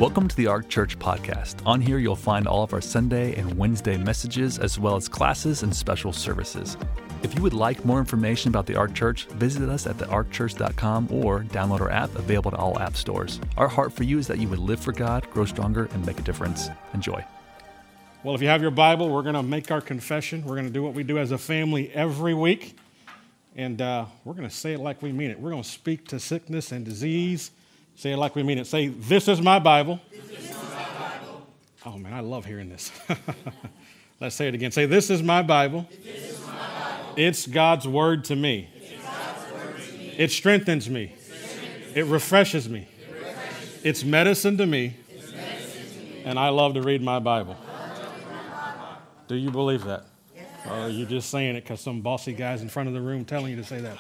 Welcome to the Ark Church podcast. On here, you'll find all of our Sunday and Wednesday messages, as well as classes and special services. If you would like more information about the Ark Church, visit us at thearkchurch.com or download our app, available to all app stores. Our heart for you is that you would live for God, grow stronger, and make a difference. Enjoy. Well, if you have your Bible, we're going to make our confession. We're going to do what we do as a family every week, and we're going to say it like we mean it. We're going to speak to sickness and disease. Say it like we mean it. Say, "This is my Bible." This is my Bible. Oh, man, I love hearing this. Let's say it again. Say, "This is my Bible. This is my Bible. It's God's word to me. It strengthens me. It refreshes me. It's medicine to me. And I love to read my Bible." Do you believe that? Or are you just saying it because some bossy guy's in front of the room telling you to say that?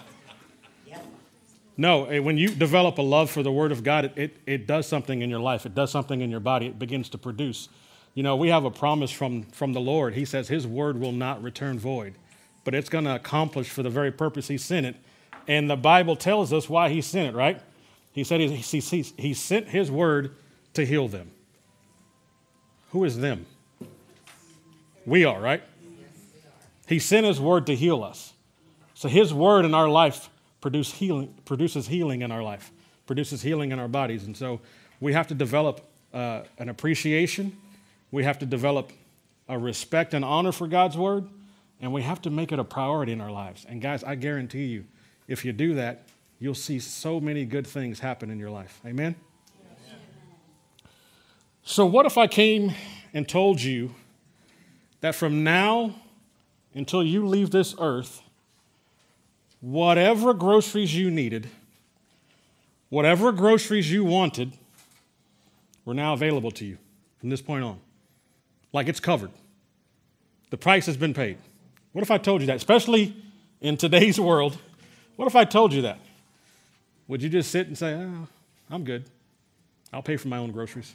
No, when you develop a love for the Word of God, it does something in your life. It does something in your body. It begins to produce. You know, we have a promise from the Lord. He says His Word will not return void, but it's going to accomplish for the very purpose He sent it. And the Bible tells us why He sent it, right? He said He sent His Word to heal them. Who is them? We are, right? He sent His Word to heal us. So His Word in our life produces healing in our life, produces healing in our bodies. And so we have to develop an appreciation. We have to develop a respect and honor for God's Word, and we have to make it a priority in our lives. And guys, I guarantee you, if you do that, you'll see so many good things happen in your life. Amen? Yes. So what if I came and told you that from now until you leave this earth, whatever groceries you needed, whatever groceries you wanted, were now available to you from this point on? Like it's covered. The price has been paid. What if I told you that? Especially in today's world, what if I told you that? Would you just sit and say, "Oh, I'm good. I'll pay for my own groceries"?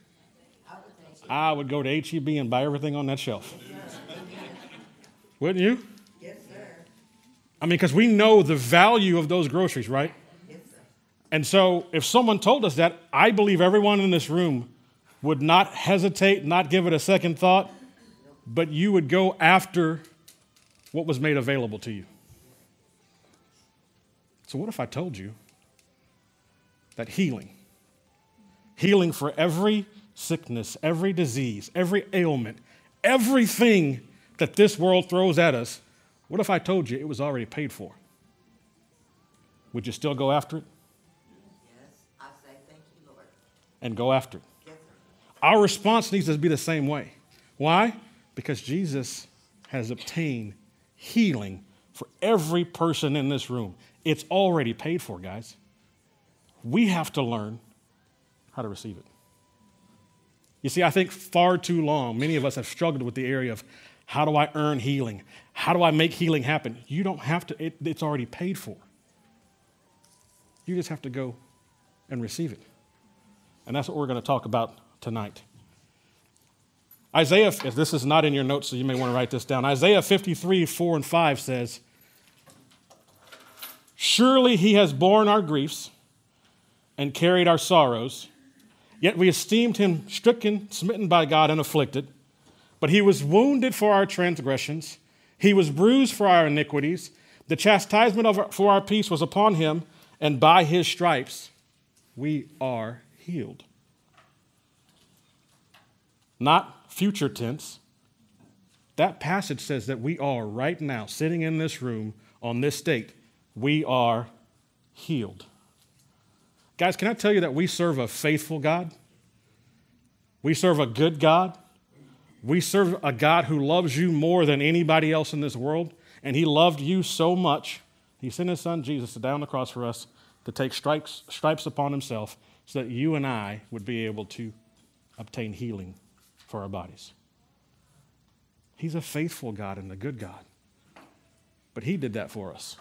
I would go to H-E-B and buy everything on that shelf. Wouldn't you? Yes, sir. I mean, because we know the value of those groceries, right? Yes, sir. And so if someone told us that, I believe everyone in this room would not hesitate, not give it a second thought, but you would go after what was made available to you. So what if I told you that healing for every sickness, every disease, every ailment, everything that this world throws at us, what if I told you it was already paid for? Would you still go after it? Yes, I say thank you, Lord. And go after it? Yes, sir. Our response needs to be the same way. Why? Because Jesus has obtained healing for every person in this room. It's already paid for, guys. We have to learn how to receive it. You see, I think far too long, many of us have struggled with the area of, how do I earn healing? How do I make healing happen? You don't have to. It's already paid for. You just have to go and receive it. And that's what we're going to talk about tonight. Isaiah, if this is not in your notes, so you may want to write this down. Isaiah 53, 4 and 5 says, "Surely He has borne our griefs and carried our sorrows, yet we esteemed Him stricken, smitten by God, and afflicted. But He was wounded for our transgressions. He was bruised for our iniquities. The chastisement for our peace was upon Him, and by His stripes we are healed." Not future tense. That passage says that we are right now, sitting in this room on this state, we are healed. Guys, can I tell you that we serve a faithful God? We serve a good God. We serve a God who loves you more than anybody else in this world, and He loved you so much, He sent His Son Jesus to die on the cross for us, to take stripes upon Himself so that you and I would be able to obtain healing for our bodies. He's a faithful God and a good God, but He did that for us.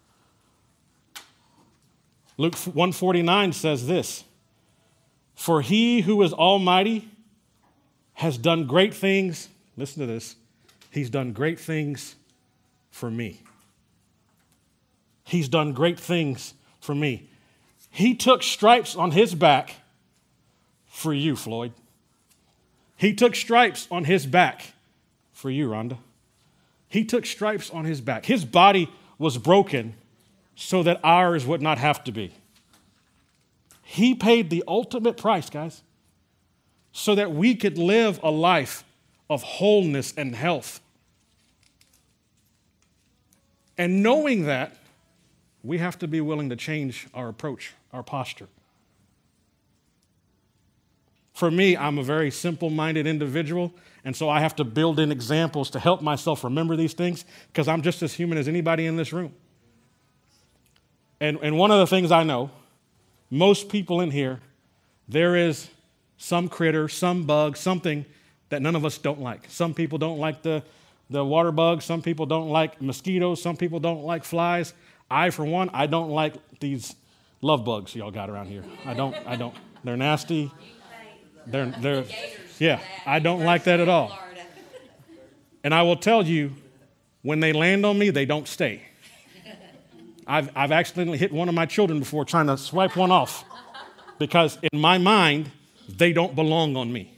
Luke 1:49 says this, "For He who is almighty has done great things," listen to this, "He's done great things for me." He's done great things for me. He took stripes on His back for you, Floyd. He took stripes on his back for you, Rhonda. He took stripes on his back. His body was broken so that ours would not have to be. He paid the ultimate price, guys, so that we could live a life of wholeness and health. And knowing that, we have to be willing to change our approach, our posture. For me, I'm a very simple-minded individual, and so I have to build in examples to help myself remember these things because I'm just as human as anybody in this room. And one of the things I know, most people in here, there is some critter, some bug, something that none of us don't like. Some people don't like the water bugs. Some people don't like mosquitoes. Some people don't like flies. I, for one, I don't like these love bugs y'all got around here. I don't. They're nasty. Yeah, I don't like that at all. And I will tell you, when they land on me, they don't stay. I've accidentally hit one of my children before trying to swipe one off because in my mind, they don't belong on me.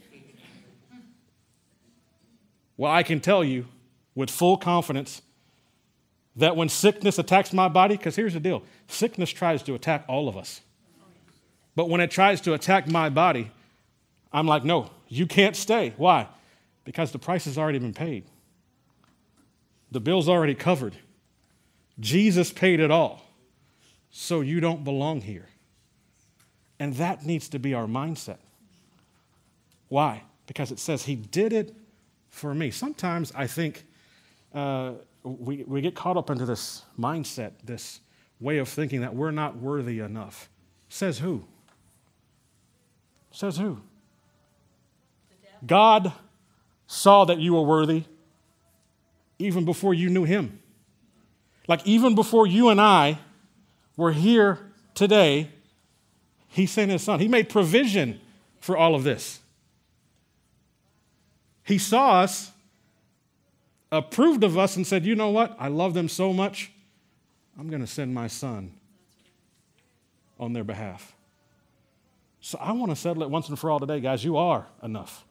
Well, I can tell you with full confidence that when sickness attacks my body, because here's the deal, sickness tries to attack all of us. But when it tries to attack my body, I'm like, no, you can't stay. Why? Because the price has already been paid. The bill's already covered. Jesus paid it all. So you don't belong here. And that needs to be our mindset. Why? Because it says he did it for me. Sometimes I think we get caught up into this mindset, this way of thinking that we're not worthy enough. Says who? Says who? God saw that you were worthy even before you knew him. Like even before you and I were here today, he sent his son. He made provision for all of this. He saw us, approved of us, and said, you know what? I love them so much, I'm going to send my son on their behalf. So I want to settle it once and for all today, guys. You are enough.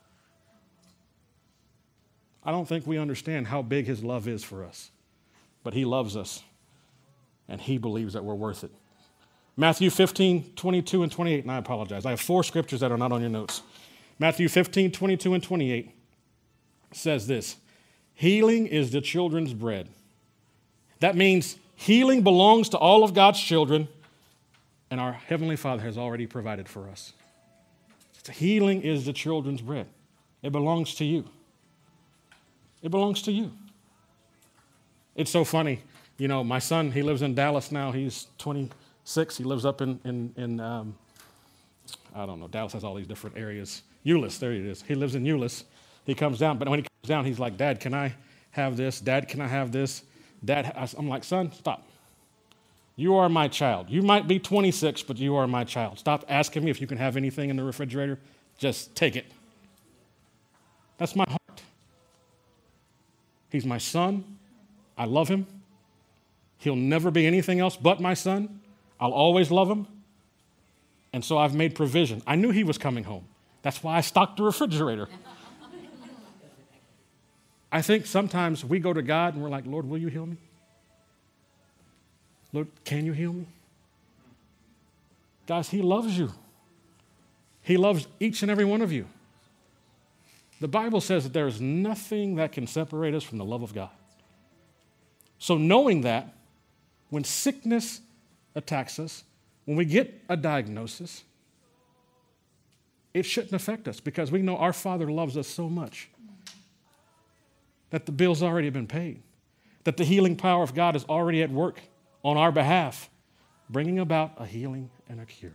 I don't think we understand how big his love is for us, but he loves us, and he believes that we're worth it. Matthew 15, 22 and 28, and I apologize. I have 4 scriptures that are not on your notes. Matthew 15, 22 and 28 says this, healing is the children's bread. That means healing belongs to all of God's children, and our Heavenly Father has already provided for us. Healing is the children's bread. It belongs to you. It belongs to you. It's so funny. You know, my son, he lives in Dallas now. He's 26. He lives up in I don't know, Dallas has all these different areas. Euless, there it is. He lives in Euless. He comes down, but when he comes down, he's like, Dad, can I have this? Dad, can I have this? Dad, I'm like, son, stop. You are my child. You might be 26, but you are my child. Stop asking me if you can have anything in the refrigerator. Just take it. That's my heart. He's my son. I love him. He'll never be anything else but my son. I'll always love him. And so I've made provision. I knew he was coming home. That's why I stocked the refrigerator. I think sometimes we go to God and we're like, Lord, will you heal me? Lord, can you heal me? Guys, he loves you. He loves each and every one of you. The Bible says that there is nothing that can separate us from the love of God. So knowing that, when sickness attacks us, when we get a diagnosis, it shouldn't affect us because we know our Father loves us so much that the bill's already been paid, that the healing power of God is already at work on our behalf, bringing about a healing and a cure.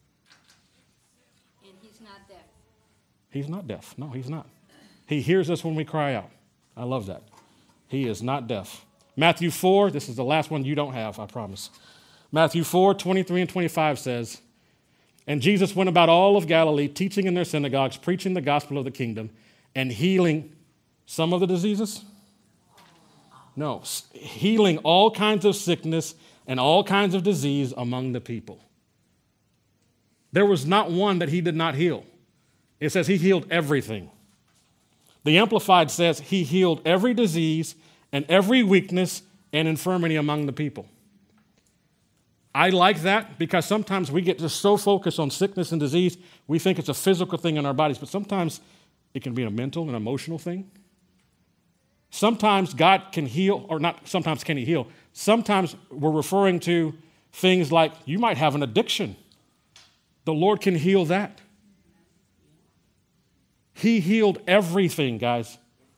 And he's not deaf. He's not deaf. No, he's not. He hears us when we cry out. I love that. He is not deaf. Matthew 4, this is the last one you don't have, I promise. Matthew 4, 23 and 25 says, and Jesus went about all of Galilee, teaching in their synagogues, preaching the gospel of the kingdom, and healing some of the diseases? No, healing all kinds of sickness and all kinds of disease among the people. There was not one that he did not heal. It says he healed everything. The Amplified says he healed every disease and every weakness and infirmity among the people. I like that because sometimes we get just so focused on sickness and disease, we think it's a physical thing in our bodies, but sometimes it can be a mental and emotional thing. Sometimes God can heal, or not sometimes can he heal. Sometimes we're referring to things like you might have an addiction. The Lord can heal that. He healed everything, guys.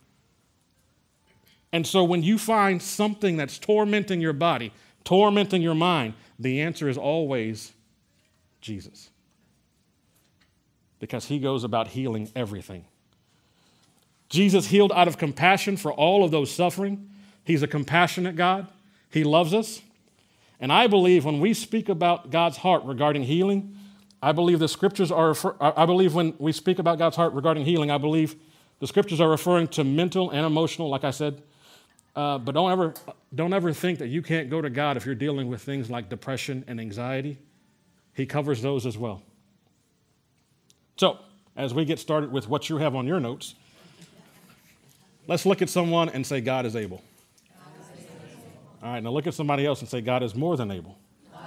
And so when you find something that's tormenting your body, tormenting your mind, the answer is always Jesus. Because he goes about healing everything. Jesus healed out of compassion for all of those suffering. He's a compassionate God. He loves us. And I believe when we speak about God's heart regarding healing, I believe the scriptures I believe when we speak about God's heart regarding healing, I believe the scriptures are referring to mental and emotional, like I said. But don't ever think that you can't go to God if you're dealing with things like depression and anxiety. He covers those as well. So, as we get started with what you have on your notes, let's look at someone and say, God is able. All right, now look at somebody else and say, God is more than able.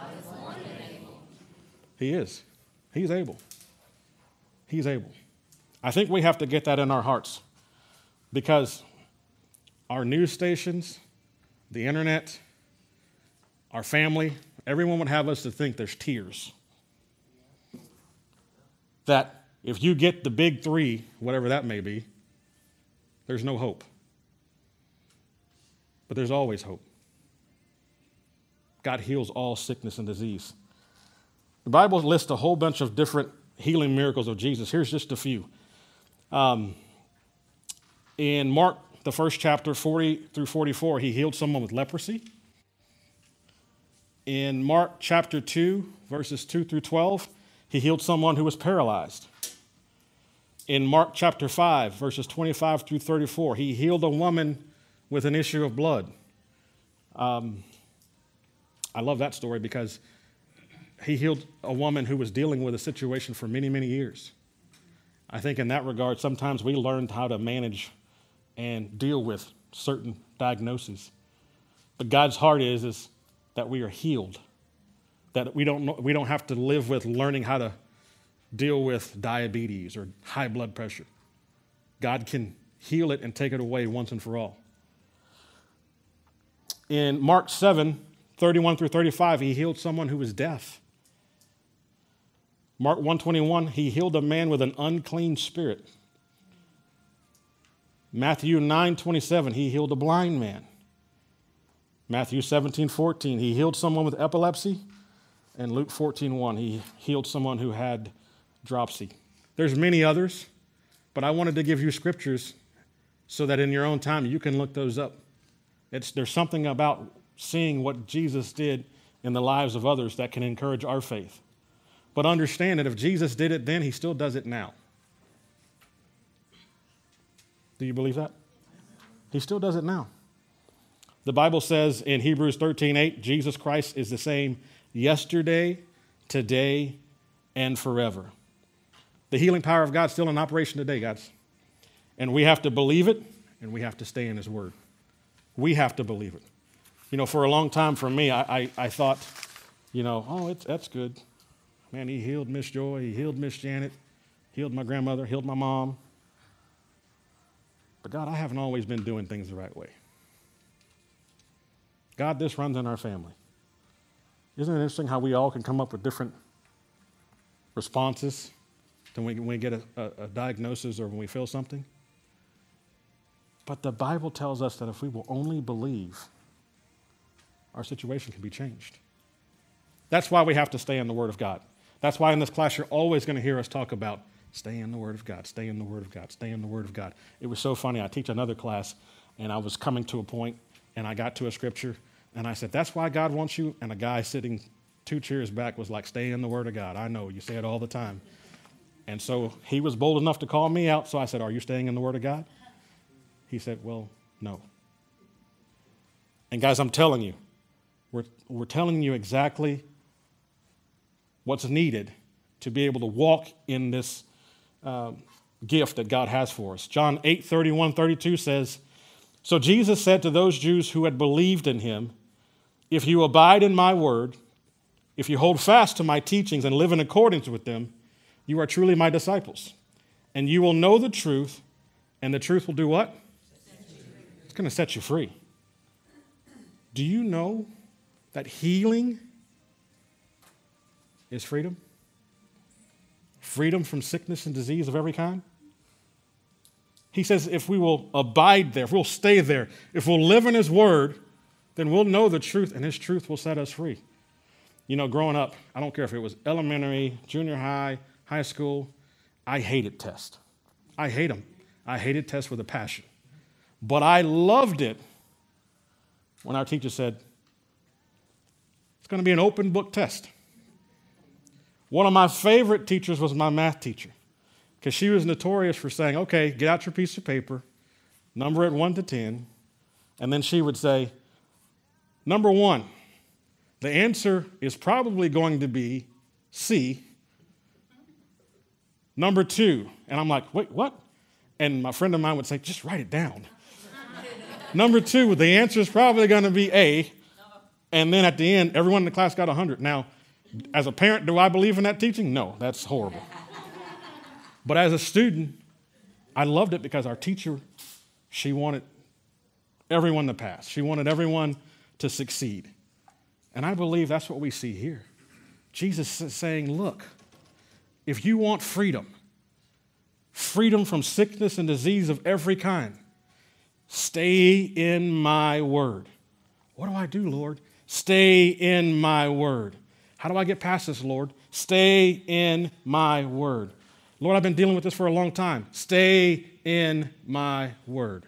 He is. He's able. He's able. I think we have to get that in our hearts because our news stations, the internet, our family, everyone would have us to think there's tears. That if you get the big three, whatever that may be, there's no hope. But there's always hope. God heals all sickness and disease. The Bible lists a whole bunch of different healing miracles of Jesus. Here's just a few. In Mark, the first chapter, 40 through 44, he healed someone with leprosy. In Mark chapter 2, verses 2 through 12, he healed someone who was paralyzed. In Mark chapter 5, verses 25 through 34, he healed a woman with an issue of blood. I love that story because he healed a woman who was dealing with a situation for many, many years. I think in that regard, sometimes we learned how to manage and deal with certain diagnoses. But God's heart is that we are healed, that we don't have to live with learning how to deal with diabetes or high blood pressure. God can heal it and take it away once and for all. In Mark 7, 31 through 35, he healed someone who was deaf. Mark 1:21, he healed a man with an unclean spirit. Matthew 9:27, he healed a blind man. Matthew 17:14, he healed someone with epilepsy. And Luke 14:1, he healed someone who had dropsy. There's many others, but I wanted to give you scriptures so that in your own time you can look those up. There's something about seeing what Jesus did in the lives of others that can encourage our faith. But understand that if Jesus did it then, he still does it now. Do you believe that? He still does it now. The Bible says in Hebrews 13:8, Jesus Christ is the same yesterday, today, and forever. The healing power of God is still in operation today, guys. And we have to believe it, and we have to stay in his word. We have to believe it. You know, for a long time for me, I thought, that's good. Man, he healed Miss Joy, he healed Miss Janet, healed my grandmother, healed my mom. But God, I haven't always been doing things the right way. God, this runs in our family. Isn't it interesting how we all can come up with different responses when we get a diagnosis or when we feel something? But the Bible tells us that if we will only believe, our situation can be changed. That's why we have to stay in the Word of God. That's why in this class you're always going to hear us talk about stay in the Word of God, stay in the Word of God, stay in the Word of God. It was so funny. I teach another class, and I was coming to a point, and I got to a scripture, and I said, that's why God wants you. And a guy sitting 2 chairs back was like, stay in the Word of God. I know, you say it all the time. And so he was bold enough to call me out, so I said, are you staying in the Word of God? He said, well, no. And guys, I'm telling you, we're telling you exactly what's needed to be able to walk in this gift that God has for us. John 8:31-32 says, "So Jesus said to those Jews who had believed in him, 'If you abide in my word, if you hold fast to my teachings and live in accordance with them, you are truly my disciples. And you will know the truth, and the truth will do what? It's going to set you free.'" Do you know that healing is freedom? Freedom from sickness and disease of every kind? He says if we will abide there, if we'll stay there, if we'll live in his word, then we'll know the truth, and his truth will set us free. You know, growing up, I don't care if it was elementary, junior high, high school, I hated tests. I hate them. I hated tests with a passion. But I loved it when our teacher said, it's going to be an open book test. One of my favorite teachers was my math teacher, because she was notorious for saying, okay, get out your piece of paper, number it 1 to 10, and then she would say, number 1, the answer is probably going to be C. Number 2, and I'm like, wait, what? And my friend of mine would say, just write it down. Number 2, the answer is probably going to be A. And then at the end, everyone in the class got 100. Now, as a parent, do I believe in that teaching? No, that's horrible. But as a student, I loved it because our teacher, she wanted everyone to pass. She wanted everyone to succeed. And I believe that's what we see here. Jesus is saying, look, if you want freedom from sickness and disease of every kind, stay in my word. What do I do, Lord? Stay in my word. How do I get past this, Lord? Stay in my word. Lord, I've been dealing with this for a long time. Stay in my word.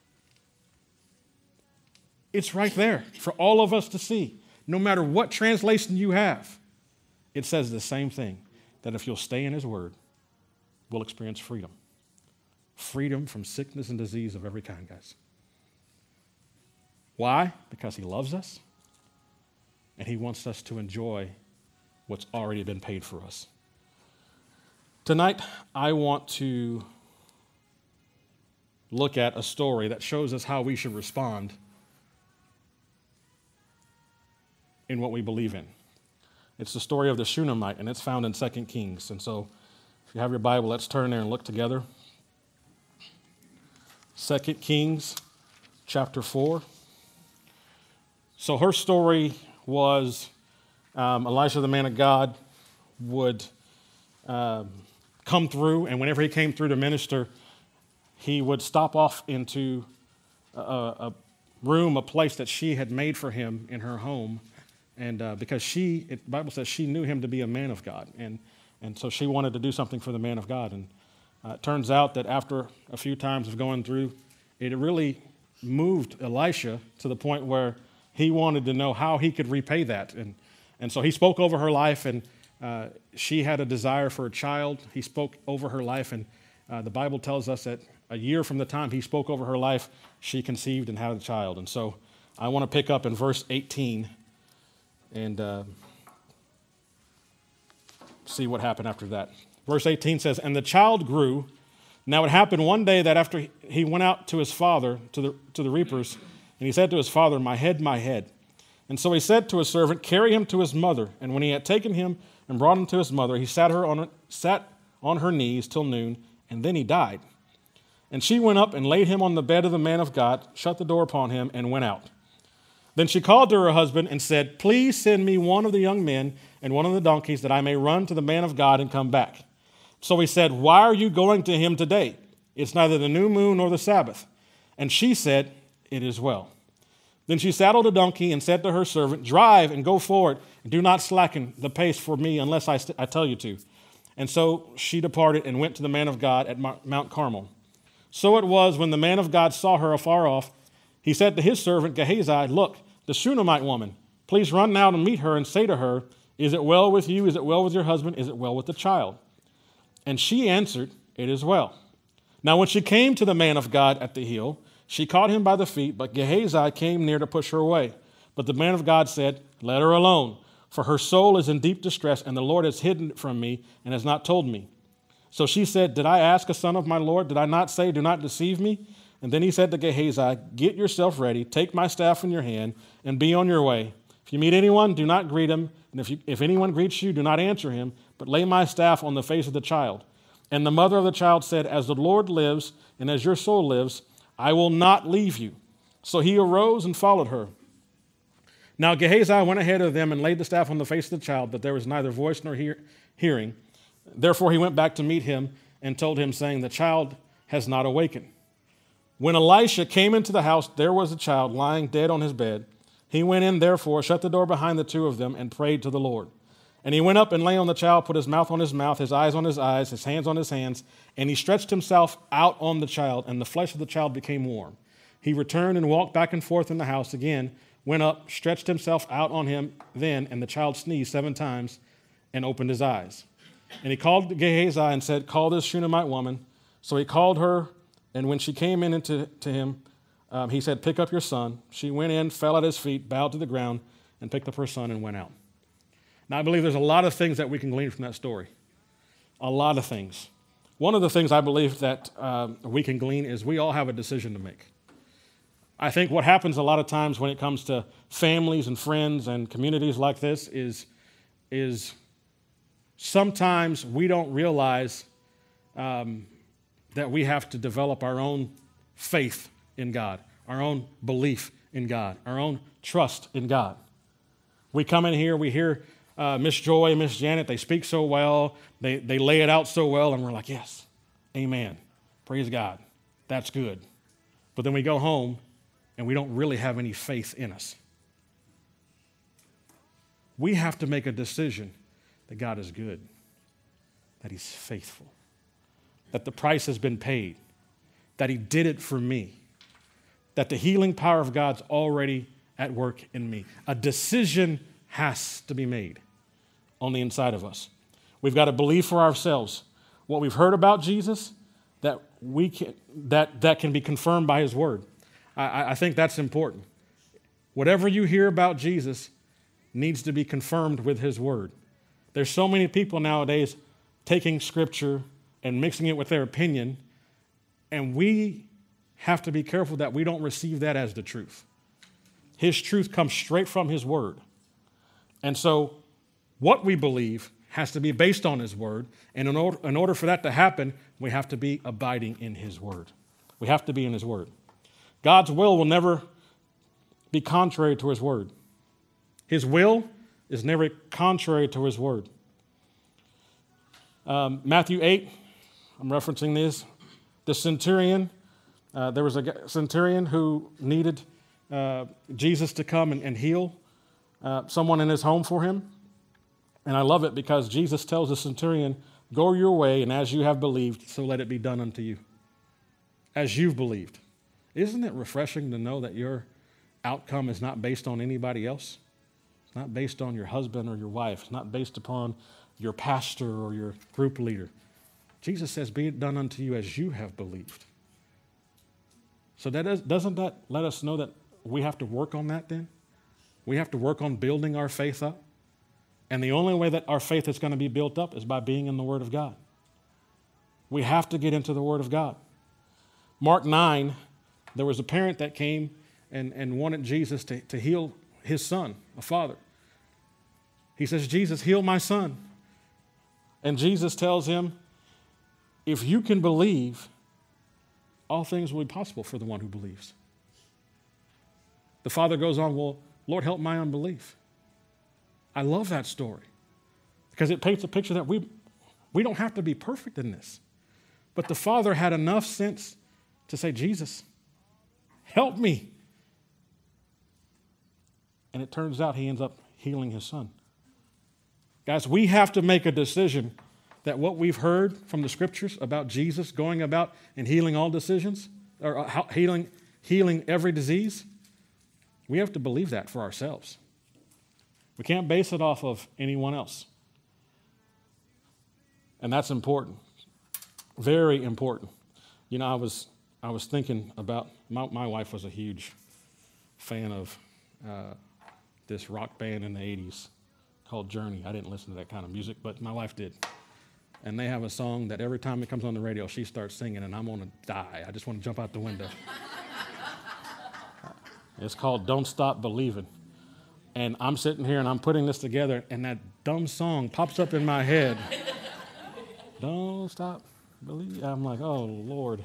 It's right there for all of us to see. No matter what translation you have, it says the same thing, that if you'll stay in his word, we'll experience freedom. Freedom from sickness and disease of every kind, guys. Why? Because he loves us, and he wants us to enjoy what's already been paid for us. Tonight, I want to look at a story that shows us how we should respond in what we believe in. It's the story of the Shunammite, and it's found in 2 Kings. And so, if you have your Bible, let's turn there and look together. 2 Kings chapter 4. So her story was Elisha, the man of God, would come through, and whenever he came through to minister, he would stop off into a room, a place that she had made for him in her home. And because the Bible says she knew him to be a man of God. And so she wanted to do something for the man of God. And it turns out that after a few times of going through, it really moved Elisha to the point where he wanted to know how he could repay that. And so he spoke over her life, and she had a desire for a child. He spoke over her life, and the Bible tells us that a year from the time he spoke over her life, she conceived and had a child. And so I want to pick up in verse 18 and see what happened after that. Verse 18 says, "And the child grew. Now it happened one day that after he went out to his father, to the reapers, and he said to his father, 'My head, my head.' And so he said to his servant, 'Carry him to his mother.' And when he had taken him and brought him to his mother, he sat on her knees till noon, and then he died. And she went up and laid him on the bed of the man of God, shut the door upon him, and went out. Then she called to her husband and said, 'Please send me one of the young men and one of the donkeys, that I may run to the man of God and come back.' So he said, 'Why are you going to him today? It's neither the new moon nor the Sabbath.' And she said, 'It is well.' Then she saddled a donkey and said to her servant, 'Drive and go forward, and do not slacken the pace for me unless I tell you to.' And so she departed and went to the man of God at Mount Carmel. So it was, when the man of God saw her afar off, he said to his servant Gehazi, 'Look, the Shunammite woman, please run now to meet her and say to her, Is it well with you? Is it well with your husband? Is it well with the child?' And she answered, 'It is well.' Now when she came to the man of God at the hill, she caught him by the feet, but Gehazi came near to push her away. But the man of God said, 'Let her alone, for her soul is in deep distress, and the Lord has hidden it from me and has not told me.' So she said, did I ask a son of my Lord? Did I not say, do not deceive me? And then he said to Gehazi, get yourself ready, take my staff in your hand, and be on your way. If you meet anyone, do not greet him. And if anyone greets you, do not answer him, but lay my staff on the face of the child. And the mother of the child said, as the Lord lives, and as your soul lives, I will not leave you. So he arose and followed her. Now Gehazi went ahead of them and laid the staff on the face of the child, but there was neither voice nor hearing. Therefore he went back to meet him and told him, saying, the child has not awakened. When Elisha came into the house, there was a child lying dead on his bed. He went in, therefore, shut the door behind the two of them, and prayed to the Lord. And he went up and lay on the child, put his mouth on his mouth, his eyes on his eyes, his hands on his hands, and he stretched himself out on the child, and the flesh of the child became warm. He returned and walked back and forth in the house again, went up, stretched himself out on him then, and the child sneezed 7 times and opened his eyes. And he called Gehazi and said, call this Shunammite woman. So he called her, and when she came in to him, he said, pick up your son. She went in, fell at his feet, bowed to the ground, and picked up her son and went out. Now, I believe there's a lot of things that we can glean from that story. A lot of things. One of the things I believe that we can glean is we all have a decision to make. I think what happens a lot of times when it comes to families and friends and communities like this is sometimes we don't realize that we have to develop our own faith in God, our own belief in God, our own trust in God. We come in here, we hear Miss Joy, Miss Janet, they speak so well, they lay it out so well, and we're like, yes, amen, praise God, that's good. But then we go home, and we don't really have any faith in us. We have to make a decision that God is good, that he's faithful, that the price has been paid, that he did it for me, that the healing power of God's already at work in me. A decision has to be made on the inside of us. We've got to believe for ourselves what we've heard about Jesus, that can be confirmed by his word. I think that's important. Whatever you hear about Jesus needs to be confirmed with his word. There's so many people nowadays taking scripture and mixing it with their opinion, and we have to be careful that we don't receive that as the truth. His truth comes straight from his word. And so what we believe has to be based on his word, and in order for that to happen, we have to be abiding in his word. We have to be in his word. God's will never be contrary to his word. His will is never contrary to his word. Matthew 8, I'm referencing this. The centurion, there was a centurion who needed Jesus to come and heal someone in his home for him. And I love it because Jesus tells the centurion, go your way, and as you have believed, so let it be done unto you. As you've believed. Isn't it refreshing to know that your outcome is not based on anybody else? It's not based on your husband or your wife. It's not based upon your pastor or your group leader. Jesus says, be it done unto you as you have believed. So doesn't that let us know that we have to work on that then? We have to work on building our faith up. And the only way that our faith is going to be built up is by being in the Word of God. We have to get into the Word of God. Mark 9, there was a parent that came and wanted Jesus to heal his son, a father. He says, Jesus, heal my son. And Jesus tells him, if you can believe, all things will be possible for the one who believes. The father goes on, well, Lord, help my unbelief. I love that story because it paints a picture that we don't have to be perfect in this. But the father had enough sense to say, Jesus, help me. And it turns out he ends up healing his son. Guys, we have to make a decision that what we've heard from the scriptures about Jesus going about and healing all decisions, or healing every disease, we have to believe that for ourselves. We can't base it off of anyone else. And that's important. Very important. You know, I was thinking about, my wife was a huge fan of this rock band in the 80s called Journey. I didn't listen to that kind of music, but my wife did. And they have a song that every time it comes on the radio, she starts singing, and I'm going to die. I just want to jump out the window. It's called Don't Stop Believing. And I'm sitting here, and I'm putting this together, and that dumb song pops up in my head. Don't stop believing. I'm like, oh, Lord.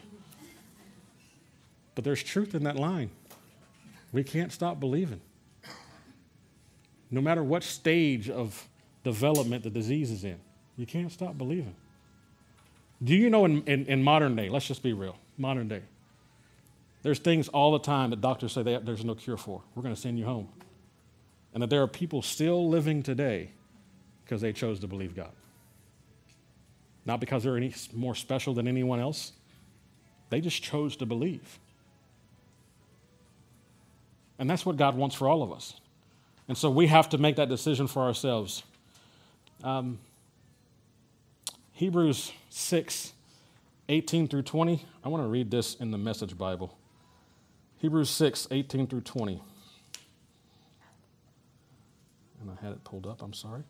But there's truth in that line. We can't stop believing. No matter what stage of development the disease is in, you can't stop believing. Do you know in modern day, let's just be real, modern day, there's things all the time that doctors say there's no cure for. We're going to send you home. And that there are people still living today because they chose to believe God. Not because they're any more special than anyone else. They just chose to believe. And that's what God wants for all of us. And so we have to make that decision for ourselves. Hebrews 6, 18 through 20. I want to read this in the Message Bible. Hebrews 6, 18 through 20. And I had it pulled up, I'm sorry.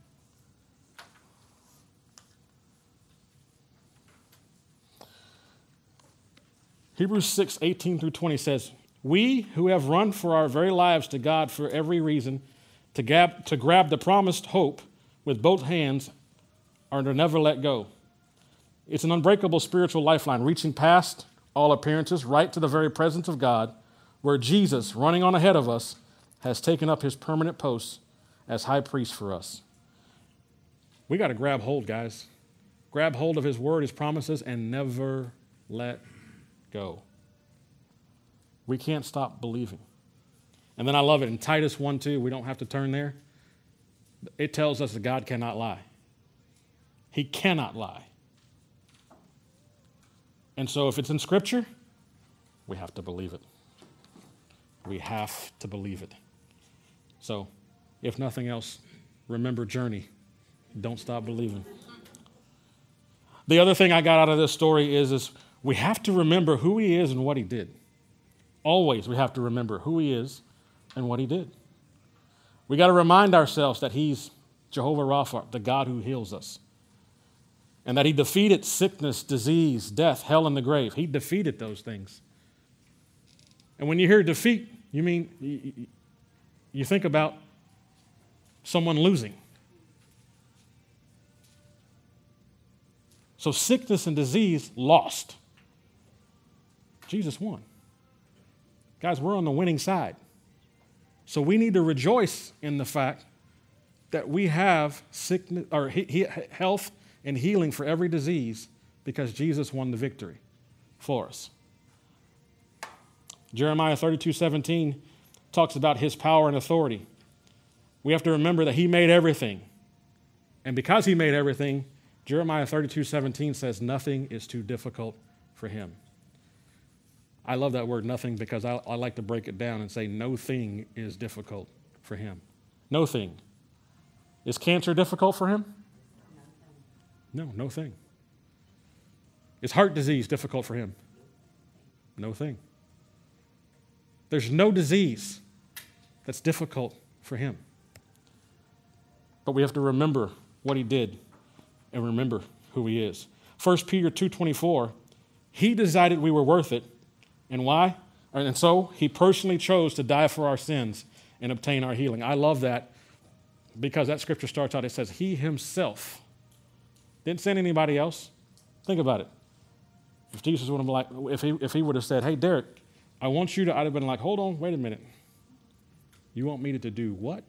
Hebrews 6, 18 through 20 says, "We who have run for our very lives to God for every reason, to grab the promised hope with both hands, are to never let go. It's an unbreakable spiritual lifeline, reaching past all appearances, right to the very presence of God, where Jesus, running on ahead of us, has taken up his permanent post as high priest for us." We got to grab hold, guys. Grab hold of his word, his promises, and never let go. We can't stop believing. And then I love it in Titus 1:2, we don't have to turn there. It tells us that God cannot lie. He cannot lie. And so if it's in Scripture, we have to believe it. We have to believe it. So, if nothing else, remember Journey. Don't stop believing. The other thing I got out of this story is we have to remember who he is and what he did. Always we have to remember who he is and what he did. We got to remind ourselves that he's Jehovah Rapha, the God who heals us. And that he defeated sickness, disease, death, hell, and the grave. He defeated those things. And when you hear defeat, you mean, you think about someone losing. So sickness and disease lost. Jesus won. Guys, we're on the winning side. So we need to rejoice in the fact that we have sickness or health and healing for every disease because Jesus won the victory for us. Jeremiah 32:17 talks about his power and authority. We have to remember that he made everything. And because he made everything, Jeremiah 32:17 says nothing is too difficult for him. I love that word, nothing, because I like to break it down and say no thing is difficult for him. No thing. Is cancer difficult for him? No thing. Is heart disease difficult for him? No thing. There's no disease that's difficult for him. But we have to remember what he did and remember who he is. 1 Peter 2:24, he decided we were worth it. And why? And so he personally chose to die for our sins and obtain our healing. I love that because that scripture starts out, it says, he himself didn't send anybody else. Think about it. If Jesus would have been like, if he would have said, hey, Derek, I want you to, I'd have been like, hold on, wait a minute. You want me to do what?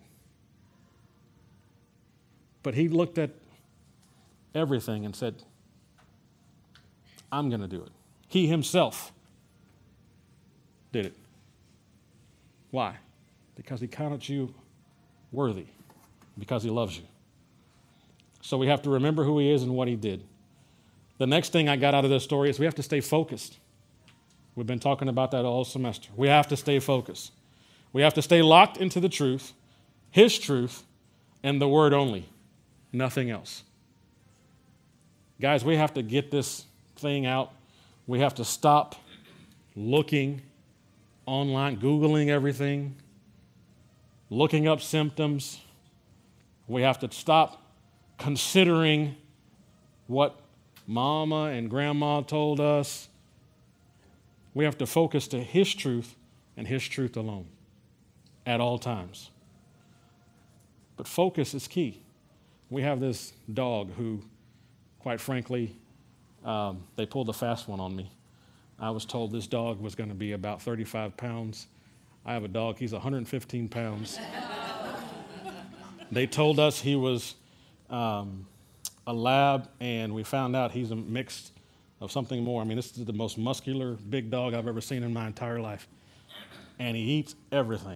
But he looked at everything and said, I'm going to do it. He himself did it. Why? Because he counted you worthy. Because he loves you. So we have to remember who he is and what he did. The next thing I got out of this story is we have to stay focused. We've been talking about that all semester. We have to stay focused. We have to stay locked into the truth, his truth, and the word only. Nothing else. Guys, we have to get this thing out. We have to stop looking online, Googling everything, looking up symptoms. We have to stop considering what Mama and grandma told us. We have to focus to his truth and his truth alone at all times. But focus is key. We have this dog who, quite frankly, they pulled a fast one on me. I was told this dog was going to be about 35 pounds. I have a dog, he's 115 pounds. They told us he was a lab, and we found out he's a mix of something more. I mean, this is the most muscular big dog I've ever seen in my entire life. And he eats everything.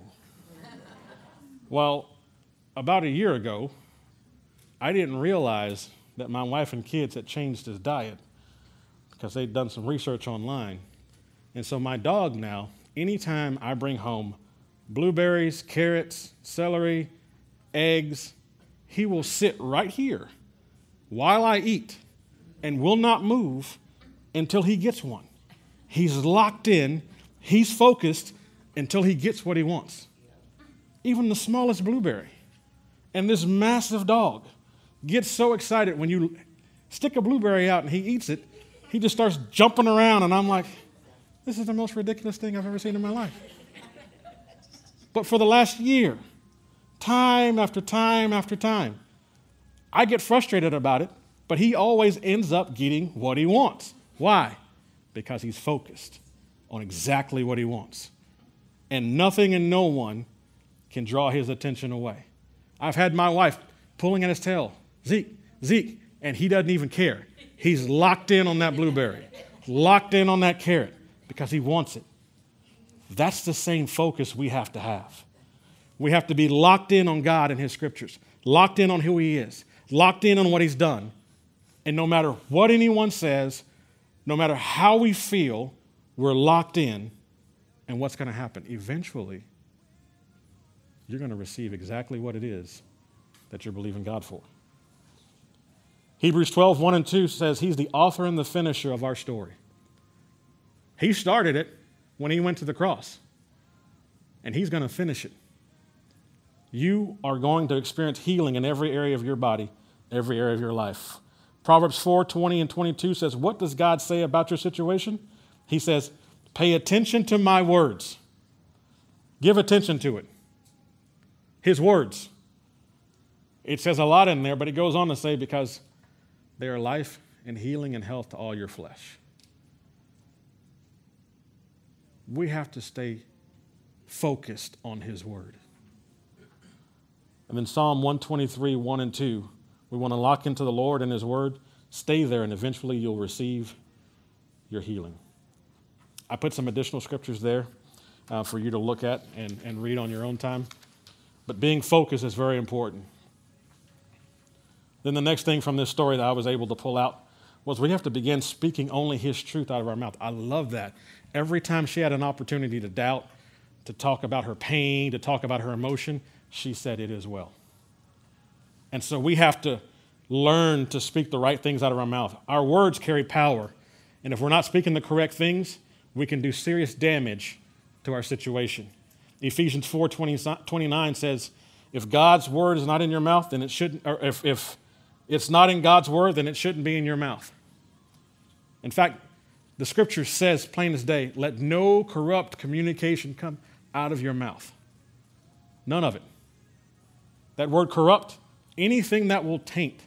Well, about a year ago, I didn't realize that my wife and kids had changed his diet because they'd done some research online. And so my dog now, anytime I bring home blueberries, carrots, celery, eggs, he will sit right here while I eat and will not move until he gets one. He's locked in, he's focused until he gets what he wants. Even the smallest blueberry. And this massive dog gets so excited when you stick a blueberry out and he eats it, he just starts jumping around, and I'm like, this is the most ridiculous thing I've ever seen in my life. But for the last year, time after time after time, I get frustrated about it, but he always ends up getting what he wants. Why? Because he's focused on exactly what he wants. And nothing and no one can draw his attention away. I've had my wife pulling at his tail, Zeke, and he doesn't even care. He's locked in on that blueberry, locked in on that carrot, because he wants it. That's the same focus we have to have. We have to be locked in on God and his scriptures, locked in on who he is, locked in on what he's done. And no matter what anyone says, no matter how we feel, we're locked in. And what's going to happen? Eventually, you're going to receive exactly what it is that you're believing God for. Hebrews 12, 1 and 2 says he's the author and the finisher of our story. He started it when he went to the cross, and he's going to finish it. You are going to experience healing in every area of your body, every area of your life. Proverbs 4, 20 and 22 says, what does God say about your situation? He says, pay attention to my words. Give attention to it. His words. It says a lot in there, but it goes on to say, because they are life and healing and health to all your flesh. We have to stay focused on his word. And then Psalm 123, 1 and 2, we want to lock into the Lord and his word. Stay there, and eventually you'll receive your healing. I put some additional scriptures there for you to look at and read on your own time. But being focused is very important. Then the next thing from this story that I was able to pull out was we have to begin speaking only his truth out of our mouth. I love that. Every time she had an opportunity to doubt, to talk about her pain, to talk about her emotion, she said it as well. And so we have to learn to speak the right things out of our mouth. Our words carry power. And if we're not speaking the correct things, we can do serious damage to our situation. Ephesians 4:29 says, if God's word is not in your mouth, then it shouldn't, or if it's not in God's word, then it shouldn't be in your mouth. In fact, the scripture says, plain as day, let no corrupt communication come out of your mouth. None of it. That word corrupt, anything that will taint,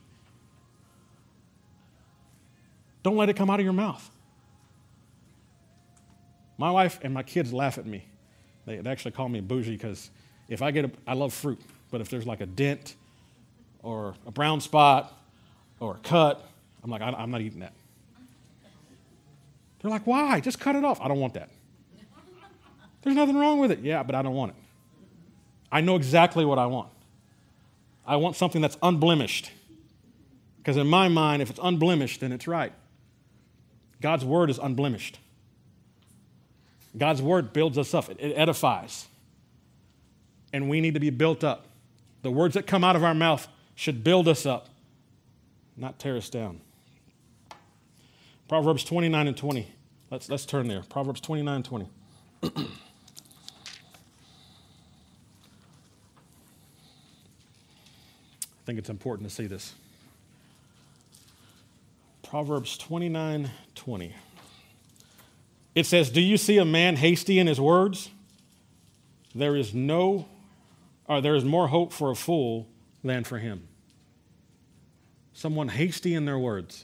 don't let it come out of your mouth. My wife and my kids laugh at me. They actually call me bougie because if I love fruit, but if there's like a dent or a brown spot or a cut, I'm like, I'm not eating that. They're like, why? Just cut it off. I don't want that. There's nothing wrong with it. Yeah, but I don't want it. I know exactly what I want. I want something that's unblemished. Because in my mind, if it's unblemished, then it's right. God's word is unblemished. God's word builds us up. It edifies. And we need to be built up. The words that come out of our mouth should build us up, not tear us down. Proverbs 29 and 20. Let's turn there. Proverbs 29 and 20. I think it's important to see this. Proverbs 29:20. It says, "Do you see a man hasty in his words? There is more hope for a fool than for him." Someone hasty in their words.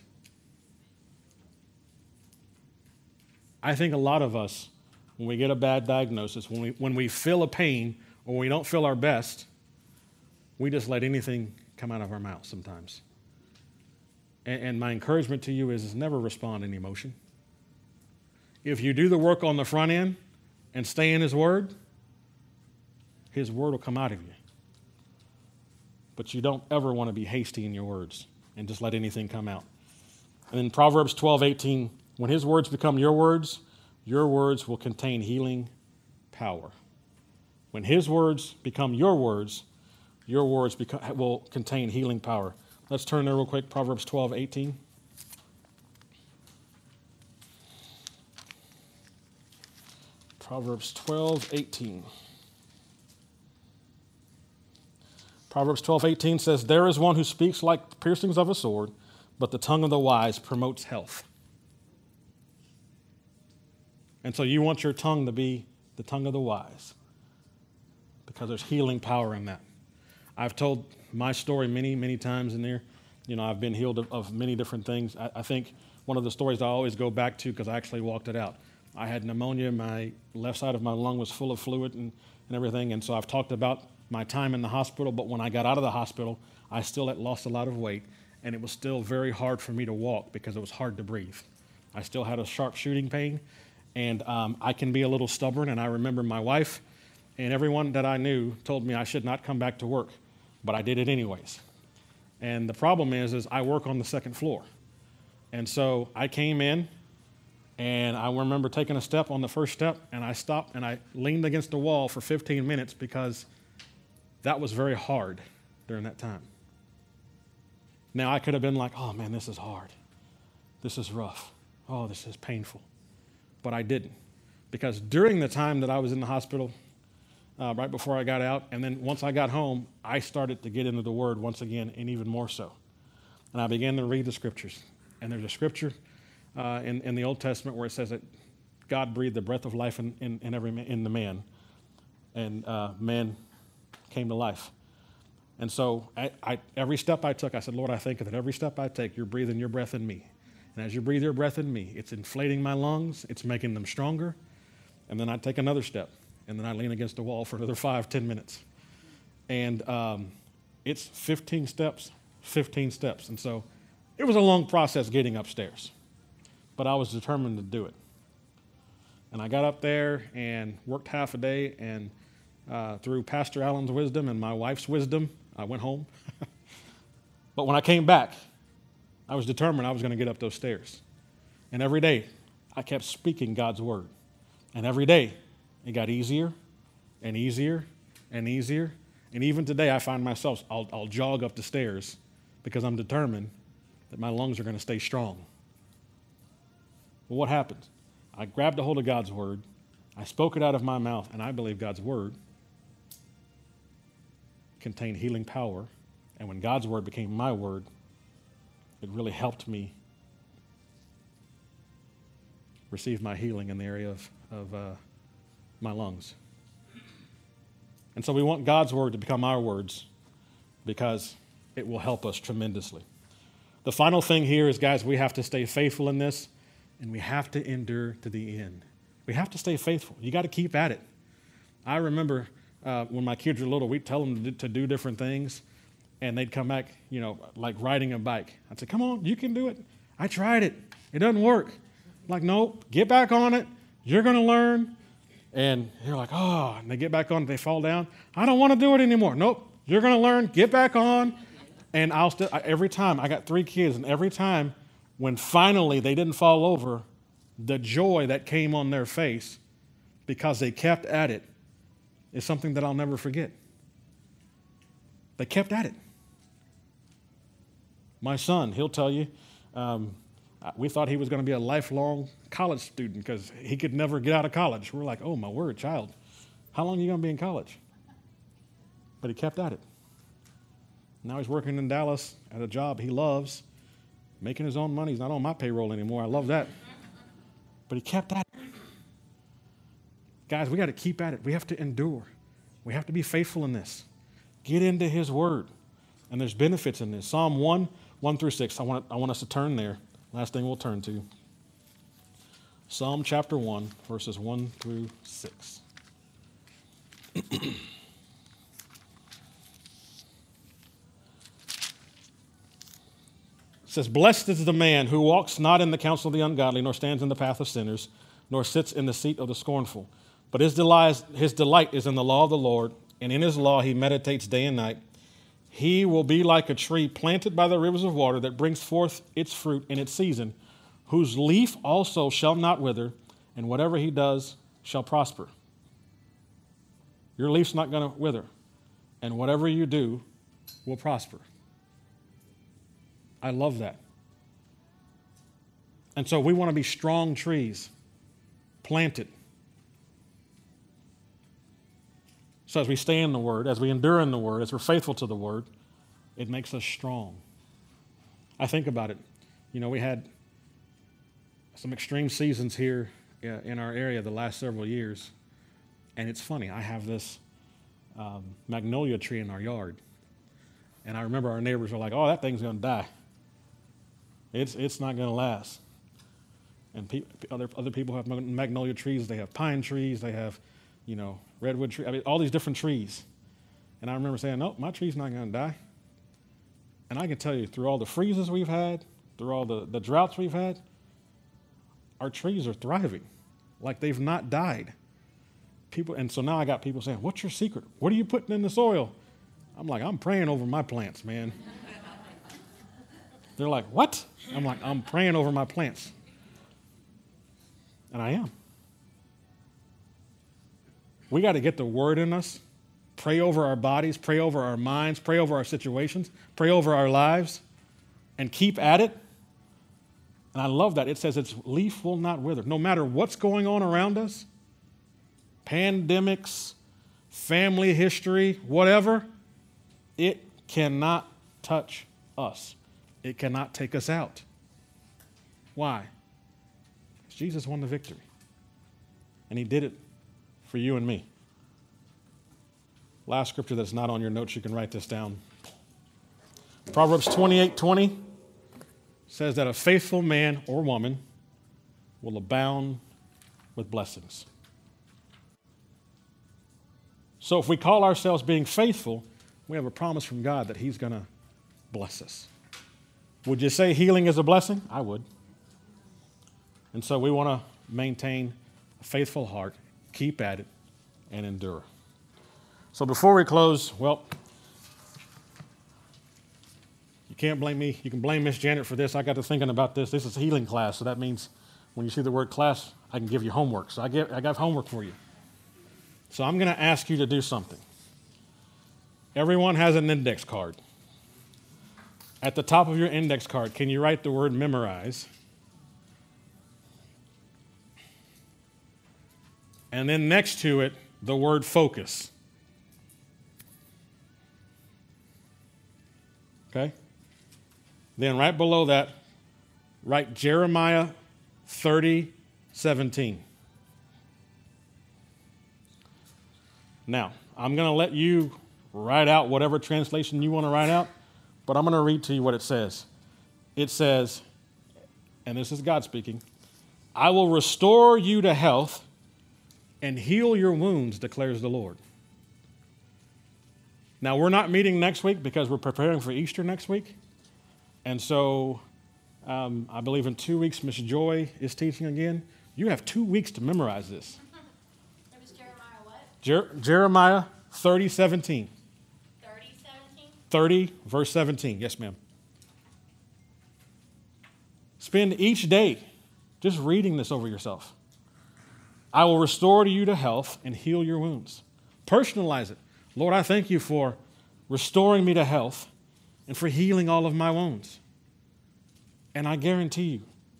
I think a lot of us, when we get a bad diagnosis, when we feel a pain or when we don't feel our best, we just let anything come out of our mouth sometimes. And my encouragement to you is never respond in emotion. If you do the work on the front end and stay in His Word will come out of you. But you don't ever want to be hasty in your words and just let anything come out. And in Proverbs 12:18, when His words become your words will contain healing power. When His words become your words will contain healing power. Let's turn there real quick, Proverbs 12:18. Proverbs 12:18. Proverbs 12:18 says, "There is one who speaks like the piercings of a sword, but the tongue of the wise promotes health." And so you want your tongue to be the tongue of the wise because there's healing power in that. I've told my story many, many times in there. I've been healed of many different things. I think one of the stories I always go back to, because I actually walked it out, I had pneumonia. My left side of my lung was full of fluid and everything. And so I've talked about my time in the hospital. But when I got out of the hospital, I still had lost a lot of weight. And it was still very hard for me to walk because it was hard to breathe. I still had a sharp shooting pain. And I can be a little stubborn. And I remember my wife and everyone that I knew told me I should not come back to work. But I did it anyways. And the problem is I work on the second floor. And so I came in. And I remember taking a step on the first step, and I stopped and I leaned against the wall for 15 minutes because that was very hard during that time. Now, I could have been like, "Oh, man, this is hard. This is rough. Oh, this is painful." But I didn't. Because during the time that I was in the hospital, right before I got out, and then once I got home, I started to get into the Word once again, and even more so. And I began to read the Scriptures. And there's a scripture in the Old Testament where it says that God breathed the breath of life in the man, and man came to life. And so every step I took, I said, "Lord, I thank you that every step I take, you're breathing your breath in me. And as you breathe your breath in me, it's inflating my lungs, it's making them stronger." And then I take another step, and then I lean against the wall for another 5-10 minutes. And it's 15 steps. And so it was a long process getting upstairs. But I was determined to do it. And I got up there and worked half a day, and through Pastor Allen's wisdom and my wife's wisdom, I went home. But when I came back, I was determined I was going to get up those stairs. And every day, I kept speaking God's word. And every day, it got easier and easier and easier. And even today, I find myself, I'll jog up the stairs because I'm determined that my lungs are going to stay strong. Well, what happened? I grabbed a hold of God's word, I spoke it out of my mouth, and I believe God's word contained healing power. And when God's word became my word, it really helped me receive my healing in the area of my lungs. And so we want God's word to become our words because it will help us tremendously. The final thing here is, guys, we have to stay faithful in this. And we have to endure to the end. We have to stay faithful. You got to keep at it. I remember when my kids were little, we'd tell them to do different things, and they'd come back, like riding a bike. I'd say, "Come on, you can do it. I tried it. It doesn't work." I'm like, "No, get back on it. You're going to learn." And they're like, "Oh," and they get back on it, they fall down. "I don't want to do it anymore." "Nope, you're going to learn. Get back on." And every time, I got 3 kids, and every time, when finally they didn't fall over, the joy that came on their face because they kept at it is something that I'll never forget. They kept at it. My son, he'll tell you, we thought he was going to be a lifelong college student because he could never get out of college. We're like, "Oh, my word, child, how long are you going to be in college?" But he kept at it. Now he's working in Dallas at a job he loves. making his own money. He's not on my payroll anymore. I love that. But he kept at it. Guys, we got to keep at it. We have to endure. We have to be faithful in this. Get into his word. And there's benefits in this. Psalm 1:1-6. I want us to turn there. Last thing we'll turn to. Psalm chapter 1, verses 1-6. It says, "Blessed is the man who walks not in the counsel of the ungodly, nor stands in the path of sinners, nor sits in the seat of the scornful. But his delight is in the law of the Lord, and in his law he meditates day and night. He will be like a tree planted by the rivers of water that brings forth its fruit in its season, whose leaf also shall not wither, and whatever he does shall prosper." Your leaf's not going to wither, and whatever you do will prosper. I love that. And so we want to be strong trees, planted. So as we stay in the Word, as we endure in the Word, as we're faithful to the Word, it makes us strong. I think about it. You know, we had some extreme seasons here in our area the last several years. And it's funny, I have this magnolia tree in our yard. And I remember our neighbors were like, "Oh, that thing's going to die. It's not going to last." And other people have magnolia trees. They have pine trees. They have, redwood trees. I mean, all these different trees. And I remember saying, "No, my tree's not going to die." And I can tell you, through all the freezes we've had, through all the droughts we've had, our trees are thriving like they've not died. And so now I got people saying, "What's your secret? What are you putting in the soil?" I'm like, "I'm praying over my plants, man." They're like, "What?" I'm like, "I'm praying over my plants." And I am. We got to get the word in us, pray over our bodies, pray over our minds, pray over our situations, pray over our lives, and keep at it. And I love that. It says its leaf will not wither. No matter what's going on around us, pandemics, family history, whatever, it cannot touch us. It cannot take us out. Why? Because Jesus won the victory. And he did it for you and me. Last scripture that's not on your notes, you can write this down. Proverbs 28:20 says that a faithful man or woman will abound with blessings. So if we call ourselves being faithful, we have a promise from God that he's going to bless us. Would you say healing is a blessing? I would. And so we want to maintain a faithful heart, keep at it, and endure. So before we close, you can't blame me. You can blame Miss Janet for this. I got to thinking about this. This is a healing class, so that means when you see the word class, I can give you homework. So I got homework for you. So I'm going to ask you to do something. Everyone has an index card. At the top of your index card, can you write the word memorize? And then next to it, the word focus. Okay? Then right below that, write Jeremiah 30:17. Now, I'm going to let you write out whatever translation you want to write out, but I'm going to read to you what it says. It says, and this is God speaking, "I will restore you to health and heal your wounds, declares the Lord." Now, we're not meeting next week because we're preparing for Easter next week. And so I believe in 2 weeks, Miss Joy is teaching again. You have 2 weeks to memorize this. It was Jeremiah what? Jeremiah 30:17. 30:17? 30, verse 17. Yes, ma'am. Spend each day just reading this over yourself. "I will restore to you to health and heal your wounds." Personalize it. Lord, I thank you for restoring me to health and for healing all of my wounds. And I guarantee you,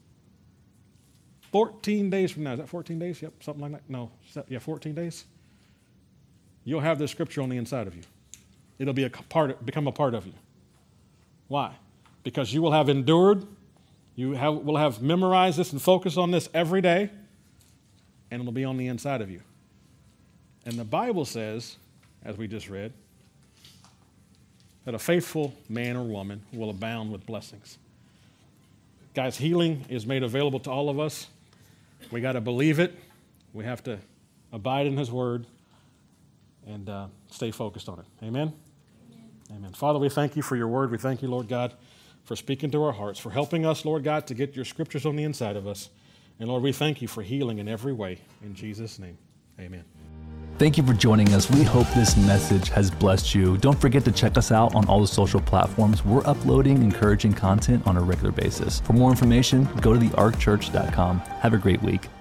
14 days from now, is that 14 days? Yep, something like that. No, 14 days. You'll have this scripture on the inside of you. It'll become a part of you. Why? Because you will have endured We'll have memorized this and focused on this every day, and it'll be on the inside of you. And the Bible says, as we just read, that a faithful man or woman will abound with blessings. Guys, healing is made available to all of us. We got to believe it. We have to abide in his word and stay focused on it. Amen? Amen. Father, we thank you for your word. We thank you, Lord God, for speaking to our hearts, for helping us, Lord God, to get your scriptures on the inside of us. And Lord, we thank you for healing in every way. In Jesus' name, amen. Thank you for joining us. We hope this message has blessed you. Don't forget to check us out on all the social platforms. We're uploading encouraging content on a regular basis. For more information, go to thearkchurch.com. Have a great week.